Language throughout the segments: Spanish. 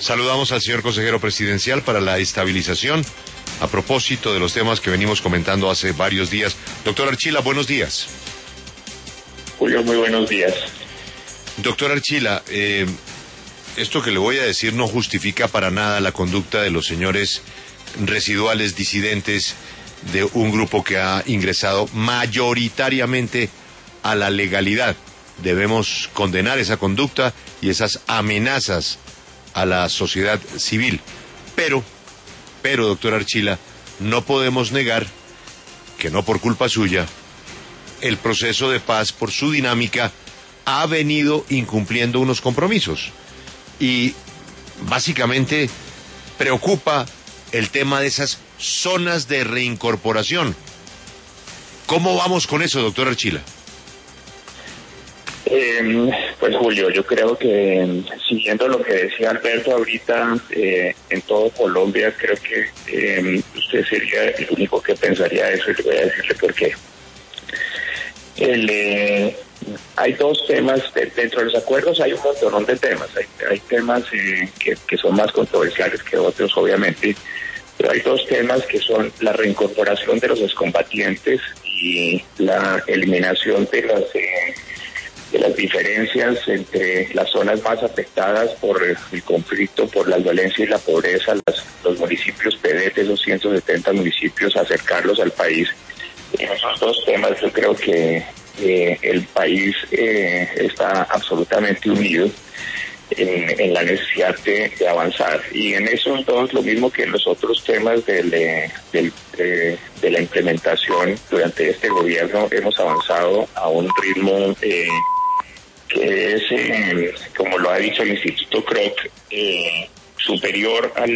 Saludamos al señor consejero presidencial para la estabilización a propósito de los temas que venimos comentando hace varios días. Doctor Archila, buenos días. Julio, muy buenos días. Doctor Archila, esto que le voy a decir no justifica para nada la conducta de los señores residuales disidentes de un grupo que ha ingresado mayoritariamente a la legalidad. Debemos condenar esa conducta y esas amenazas a la sociedad civil. Pero, doctor Archila, no podemos negar que no por culpa suya, el proceso de paz, por su dinámica, ha venido incumpliendo unos compromisos. Y básicamente preocupa el tema de esas zonas de reincorporación. ¿Cómo vamos con eso, doctor Archila? Pues Julio, yo creo que siguiendo lo que decía Alberto ahorita, en todo Colombia, creo que usted sería el único que pensaría eso, y le voy a decirle por qué. Hay dos temas, dentro de los acuerdos hay un montón de temas, hay temas que son más controversiales que otros, obviamente, pero hay dos temas que son la reincorporación de los excombatientes y la eliminación de las diferencias entre las zonas más afectadas por el conflicto, por la violencia y la pobreza, los municipios PDT, esos 170 municipios, acercarlos al país. En esos dos temas yo creo que el país está absolutamente unido en la necesidad de avanzar. Y en esos dos, lo mismo que en los otros temas de la implementación durante este gobierno, hemos avanzado a un ritmo que es, como lo ha dicho el Instituto Kroc, superior al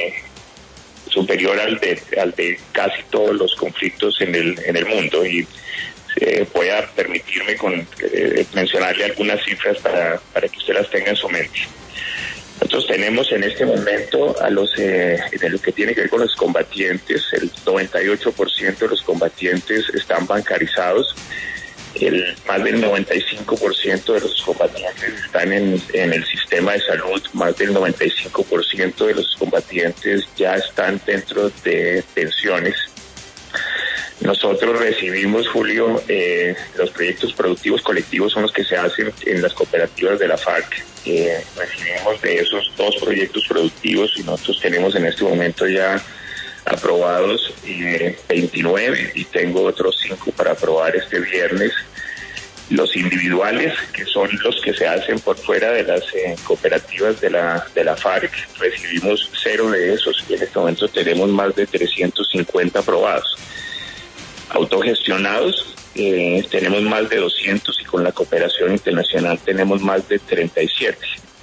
de casi todos los conflictos en el mundo. Y voy a permitirme mencionarle algunas cifras para que usted las tenga en su mente. Nosotros tenemos en este momento de lo que tiene que ver con los combatientes, el 98% de los combatientes están bancarizados. Más del 95% de los combatientes están en el sistema de salud, más del 95% de los combatientes ya están dentro de pensiones. Nosotros recibimos, Julio, los proyectos productivos colectivos son los que se hacen en las cooperativas de la FARC. Recibimos de esos 2 proyectos productivos y nosotros tenemos en este momento ya aprobados 29 y tengo otros 5 para aprobar este viernes. Los individuales, que son los que se hacen por fuera de las cooperativas de la FARC, recibimos 0 de esos y en este momento tenemos más de 350 aprobados. Autogestionados, tenemos más de 200 y con la cooperación internacional tenemos más de 37.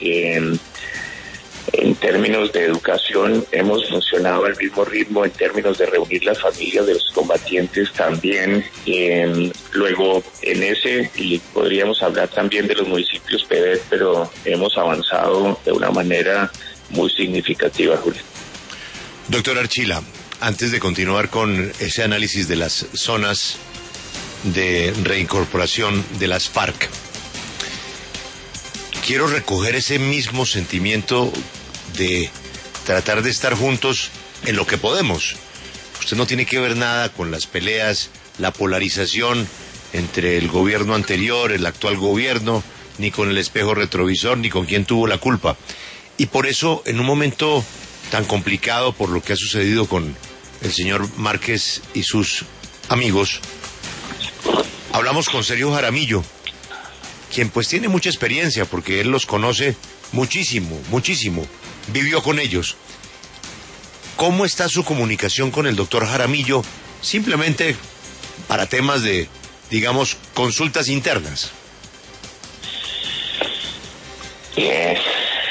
En términos de educación hemos funcionado al mismo ritmo, en términos de reunir las familias de los combatientes también. Luego en ese, y podríamos hablar también de los municipios PDT, pero hemos avanzado de una manera muy significativa, Julio. Doctor Archila, antes de continuar con ese análisis de las zonas de reincorporación de las FARC, quiero recoger ese mismo sentimiento de tratar de estar juntos en lo que podemos. Usted no tiene que ver nada con las peleas, la polarización entre el gobierno anterior, el actual gobierno, ni con el espejo retrovisor, ni con quién tuvo la culpa. Y por eso, en un momento tan complicado por lo que ha sucedido con el señor Márquez y sus amigos, hablamos con Sergio Jaramillo, quien pues tiene mucha experiencia porque él los conoce muchísimo, vivió con ellos. ¿Cómo está su comunicación con el doctor Jaramillo? Simplemente para temas de, digamos, consultas internas. Esa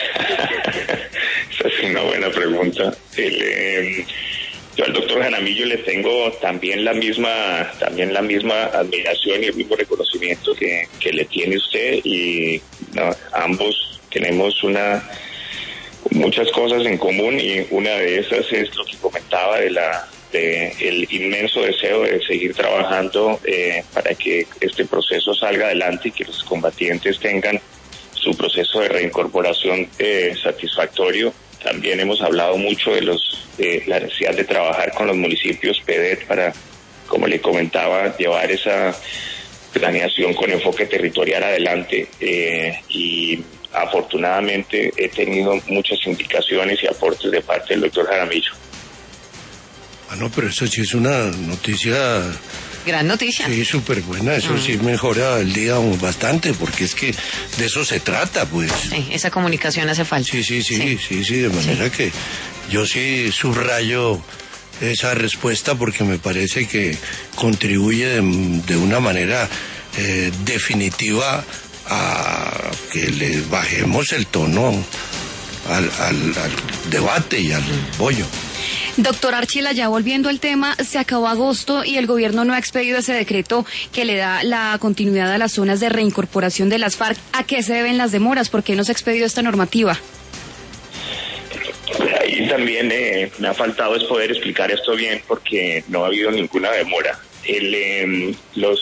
es una buena pregunta. Yo al doctor Jaramillo le tengo también la misma admiración y el mismo reconocimiento que le tiene usted, y no, ambos tenemos muchas cosas en común, y una de esas es lo que comentaba de el inmenso deseo de seguir trabajando para que este proceso salga adelante y que los combatientes tengan su proceso de reincorporación satisfactorio. También hemos hablado mucho de la necesidad de trabajar con los municipios PEDET para, como le comentaba, llevar esa planeación con enfoque territorial adelante, y afortunadamente he tenido muchas indicaciones y aportes de parte del doctor Jaramillo. Ah, no, pero eso sí es una noticia... Gran noticia. Sí, súper buena, eso sí mejora el día bastante, porque es que de eso se trata, pues. Sí, esa comunicación hace falta. Sí, de manera que yo sí subrayo esa respuesta porque me parece que contribuye de una manera definitiva a que le bajemos el tono al debate y al bollo. Doctor Archila, ya volviendo al tema, se acabó agosto y el gobierno no ha expedido ese decreto que le da la continuidad a las zonas de reincorporación de las FARC. ¿A qué se deben las demoras? ¿Por qué no se ha expedido esta normativa? Ahí también me ha faltado es poder explicar esto bien, porque no ha habido ninguna demora. El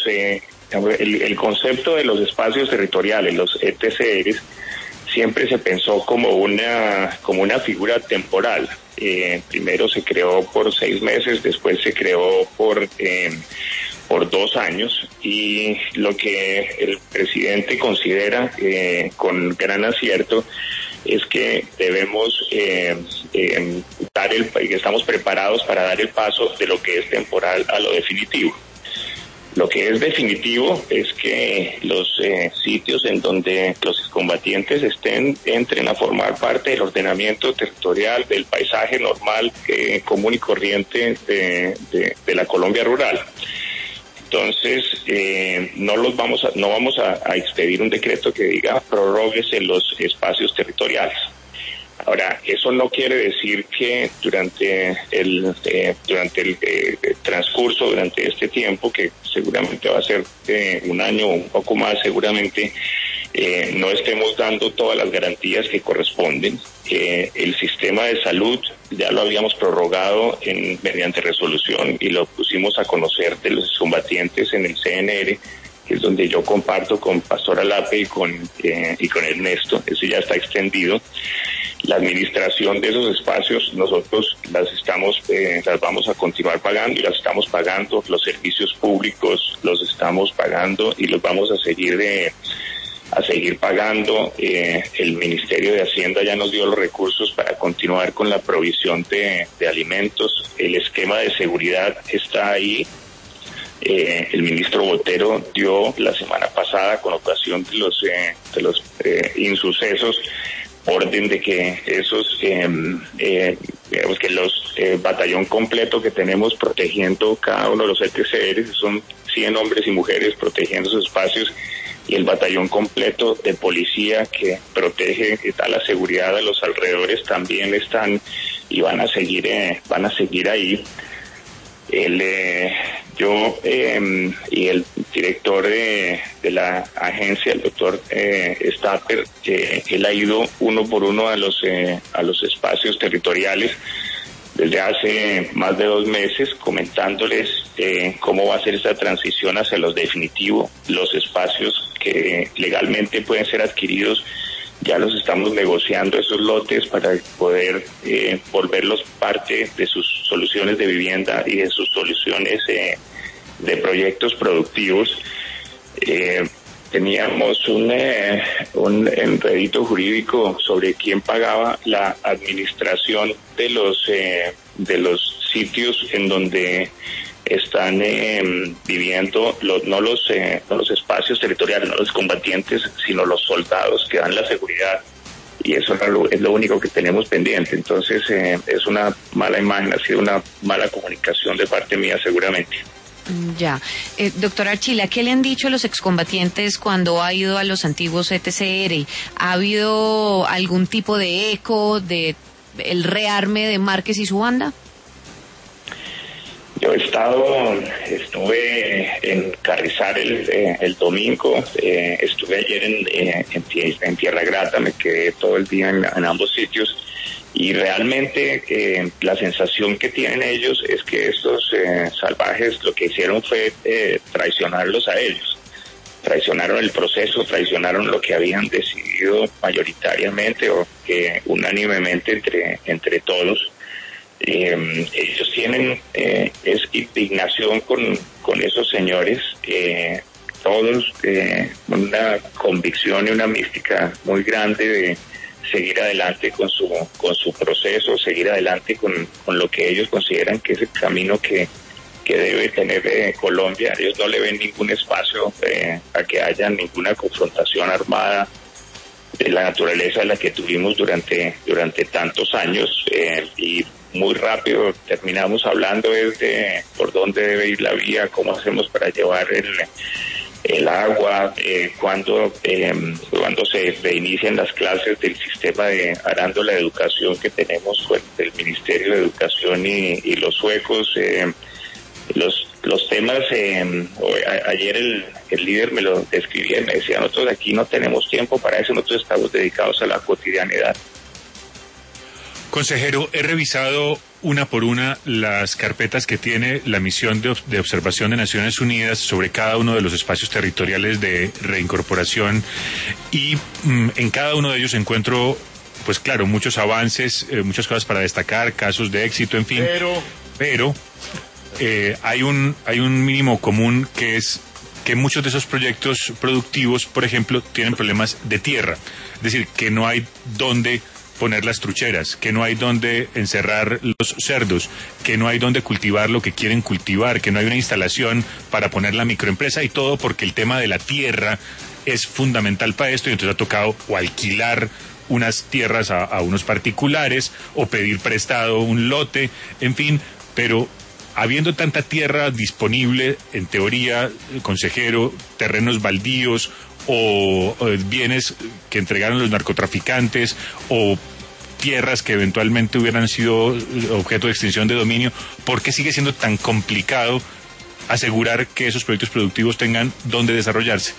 concepto de los espacios territoriales, los ETCRs, siempre se pensó como una figura temporal. Primero se creó por 6 meses, después se creó por 2 años, y lo que el presidente considera con gran acierto es que debemos que estamos preparados para dar el paso de lo que es temporal a lo definitivo. Lo que es definitivo es que los sitios en donde los excombatientes entren a formar parte del ordenamiento territorial, del paisaje normal, común y corriente de la Colombia rural. Entonces, no vamos a expedir un decreto que diga prorróguese los espacios territoriales. Ahora, eso no quiere decir que durante el transcurso, durante este tiempo, que seguramente va a ser 1 año o un poco más seguramente, no estemos dando todas las garantías que corresponden. El sistema de salud ya lo habíamos prorrogado mediante resolución y lo pusimos a conocer de los combatientes en el CNR, que es donde yo comparto con Pastor Alape y con Ernesto. Eso ya está extendido. La administración de esos espacios nosotros las vamos a continuar pagando, y las estamos pagando. Los servicios públicos los estamos pagando y los vamos a seguir pagando. El Ministerio de Hacienda ya nos dio los recursos para continuar con la provisión de alimentos. El esquema de seguridad está ahí. El ministro Botero dio la semana pasada, con ocasión de los insucesos, orden de que que los batallón completo que tenemos protegiendo cada uno de los ETCRs, son 100 hombres y mujeres protegiendo sus espacios, y el batallón completo de policía que protege, que da la seguridad a los alrededores, también están y van a seguir ahí. Yo y el director de la agencia, el doctor Stapper, él ha ido uno por uno a los espacios territoriales desde hace más de 2 meses, comentándoles cómo va a ser esa transición hacia los definitivos. Los espacios que legalmente pueden ser adquiridos, ya los estamos negociando, esos lotes, para poder volverlos parte de sus soluciones de vivienda y de sus soluciones de proyectos productivos. Teníamos un enredito jurídico sobre quién pagaba la administración de los sitios en donde están viviendo no los espacios territoriales, no los combatientes, sino los soldados que dan la seguridad, y eso es lo único que tenemos pendiente. Entonces es una mala imagen, ha sido una mala comunicación de parte mía seguramente. Ya. Doctor Archila, ¿qué le han dicho los excombatientes cuando ha ido a los antiguos ETCR? ¿Ha habido algún tipo de eco de el rearme de Márquez y su banda? Yo estuve en Carrizal el domingo, estuve ayer en Tierra Grata, me quedé todo el día en ambos sitios, y realmente la sensación que tienen ellos es que estos salvajes lo que hicieron fue traicionarlos a ellos. traicionaron el proceso, traicionaron lo que habían decidido mayoritariamente o unánimemente entre todos. Ellos tienen es indignación con esos señores, todos una convicción y una mística muy grande de seguir adelante con su proceso, seguir adelante con lo que ellos consideran que es el camino que debe tener Colombia. Ellos no le ven ningún espacio a que haya ninguna confrontación armada de la naturaleza de la que tuvimos durante tantos años, y muy rápido terminamos hablando de por dónde debe ir la vía, cómo hacemos para llevar el agua, cuando se reinician las clases del sistema de Arándola de Educación que tenemos con el Ministerio de Educación y los suecos. Los temas, ayer el líder me lo describía y me decía, nosotros aquí no tenemos tiempo para eso, nosotros estamos dedicados a la cotidianidad. Consejero, he revisado una por una las carpetas que tiene la misión de observación de Naciones Unidas sobre cada uno de los espacios territoriales de reincorporación y en cada uno de ellos encuentro, pues claro, muchos avances, muchas cosas para destacar, casos de éxito, en fin, pero hay un mínimo común que es que muchos de esos proyectos productivos, por ejemplo, tienen problemas de tierra, es decir, que no hay dónde poner las trucheras, que no hay donde encerrar los cerdos, que no hay donde cultivar lo que quieren cultivar, que no hay una instalación para poner la microempresa y todo porque el tema de la tierra es fundamental para esto y entonces ha tocado o alquilar unas tierras a unos particulares o pedir prestado un lote, en fin, pero habiendo tanta tierra disponible, en teoría, consejero, terrenos baldíos o bienes que entregaron los narcotraficantes o tierras que eventualmente hubieran sido objeto de extinción de dominio, ¿por qué sigue siendo tan complicado asegurar que esos proyectos productivos tengan dónde desarrollarse?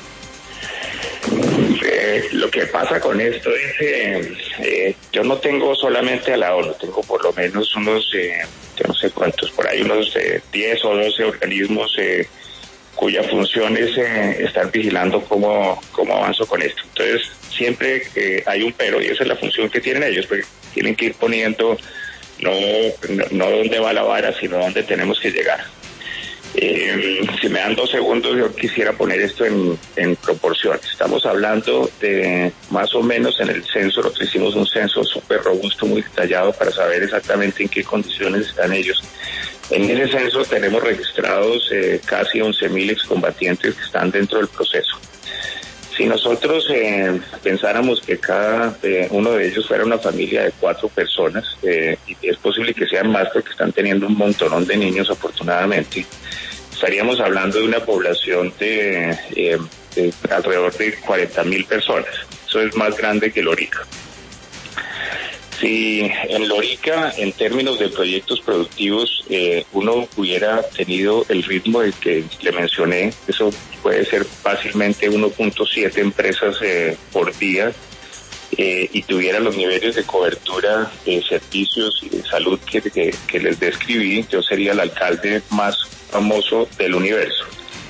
Lo que pasa con esto es, yo no tengo solamente a la ONU, tengo por lo menos unos, yo no sé cuántos, por ahí unos 10 o 12 organismos cuya función es estar vigilando cómo avanzo con esto. Entonces, siempre hay un pero, y esa es la función que tienen ellos, porque tienen que ir poniendo no dónde va la vara, sino dónde tenemos que llegar. Si me dan 2 segundos, yo quisiera poner esto en proporciones. Estamos hablando de más o menos en el censo, nosotros hicimos un censo súper robusto, muy detallado para saber exactamente en qué condiciones están ellos. En ese censo tenemos registrados casi 11.000 excombatientes que están dentro del proceso. Si nosotros pensáramos que cada uno de ellos fuera una familia de 4 personas, y es posible que sean más porque están teniendo un montonón de niños afortunadamente, estaríamos hablando de una población de alrededor de 40.000 personas. Eso es más grande que Lorica. Si en Lorica, en términos de proyectos productivos, uno hubiera tenido el ritmo del que le mencioné, eso puede ser fácilmente 1.7 empresas por día, y tuviera los niveles de cobertura de servicios y de salud que les describí, yo sería el alcalde más famoso del universo.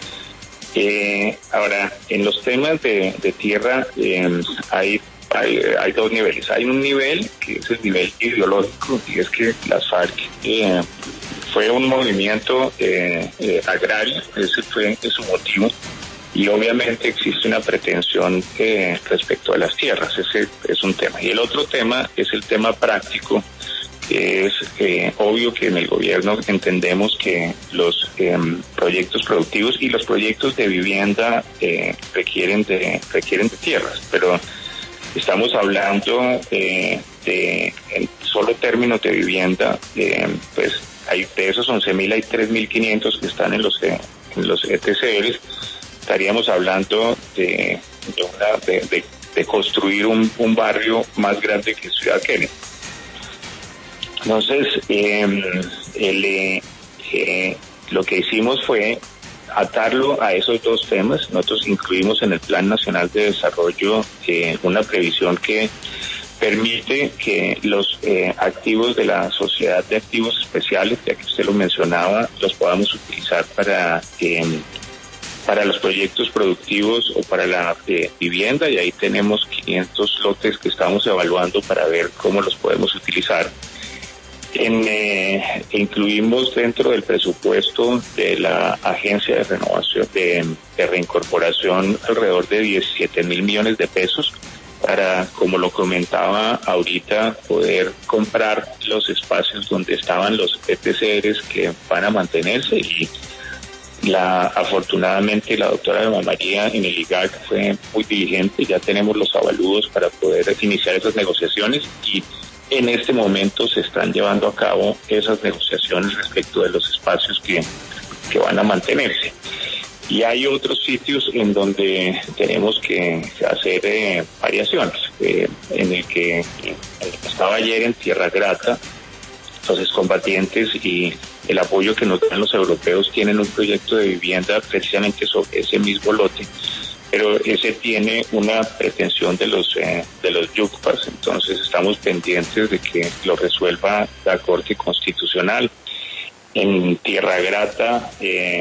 Ahora, en los temas de tierra hay 2 niveles. Hay un nivel que es el nivel ideológico, y es que las FARC fue un movimiento agrario, ese fue su motivo, y obviamente existe una pretensión respecto a las tierras, ese es un tema. Y el otro tema es el tema práctico, que es obvio que en el gobierno entendemos que los proyectos productivos y los proyectos de vivienda requieren de tierras, pero estamos hablando en solo términos de vivienda, pues de esos 11.000 hay 3.500 que están en los ETCRs. Estaríamos hablando de construir un barrio más grande que Ciudad Kennedy. Entonces, lo que hicimos fue atarlo a esos 2 temas. Nosotros incluimos en el Plan Nacional de Desarrollo una previsión que permite que los activos de la Sociedad de Activos Especiales, ya que usted lo mencionaba, los podamos utilizar para para los proyectos productivos o para la vivienda, y ahí tenemos 500 lotes que estamos evaluando para ver cómo los podemos utilizar. Incluimos dentro del presupuesto de la Agencia de Renovación de Reincorporación alrededor de 17.000 millones de pesos para, como lo comentaba ahorita, poder comprar los espacios donde estaban los ETCRs que van a mantenerse. Y afortunadamente la doctora Eva María en el IGAC fue muy diligente, ya tenemos los avalúos para poder iniciar esas negociaciones, y en este momento se están llevando a cabo esas negociaciones respecto de los espacios que van a mantenerse. Y hay otros sitios en donde tenemos que hacer variaciones. En el que estaba ayer en Tierra Grata, los excombatientes y el apoyo que nos dan los europeos tienen un proyecto de vivienda precisamente sobre ese mismo lote, pero ese tiene una pretensión de los yucpas, entonces estamos pendientes de que lo resuelva la Corte Constitucional. En Tierra Grata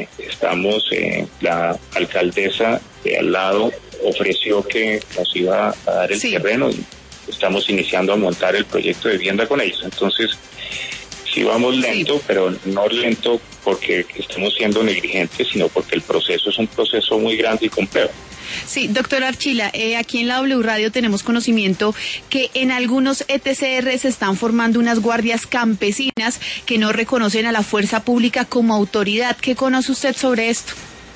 la alcaldesa de al lado ofreció que nos iba a dar el terreno, y estamos iniciando a montar el proyecto de vivienda con ellos. Entonces, sí vamos lento, pero no lento porque estemos siendo negligentes, sino porque el proceso es un proceso muy grande y complejo. Sí, doctor Archila, aquí en la W Radio tenemos conocimiento que en algunos ETCR se están formando unas guardias campesinas que no reconocen a la fuerza pública como autoridad. ¿Qué conoce usted sobre esto?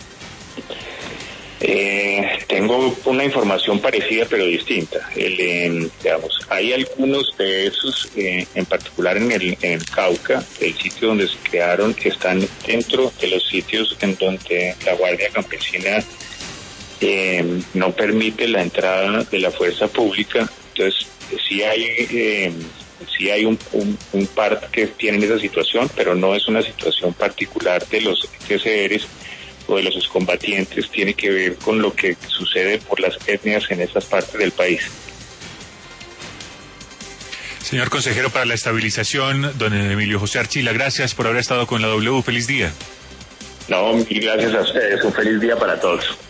Tengo una información parecida pero distinta. Hay algunos de esos, en particular en el Cauca, el sitio donde se crearon, que están dentro de los sitios en donde la Guardia Campesina no permite la entrada de la fuerza pública. Entonces, sí hay un par que tienen esa situación, pero no es una situación particular de los TCRs o de los excombatientes, tiene que ver con lo que sucede por las etnias en esas partes del país. Señor consejero para la estabilización, don Emilio José Archila, gracias por haber estado con la W. Feliz día. No, mil gracias a ustedes. Un feliz día para todos.